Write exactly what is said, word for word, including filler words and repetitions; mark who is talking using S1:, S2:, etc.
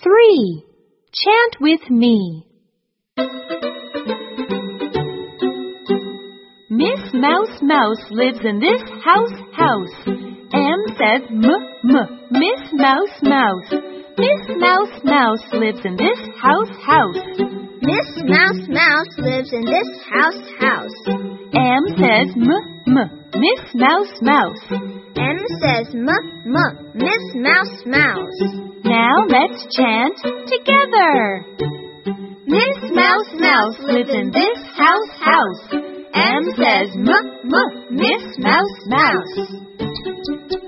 S1: Three. Chant with me. Miss Mouse Mouse lives in this house house. M says m m. Miss Mouse Mouse. Miss Mouse Mouse lives in this house house.
S2: Miss Mouse Mouse lives in this house house.
S1: M says m m. Miss Mouse Mouse.
S2: M says m m. Miss Mouse Mouse.
S1: Now let's chant together. Miss Mouse Mouse lives in this house house. M says m m. Miss Mouse Mouse.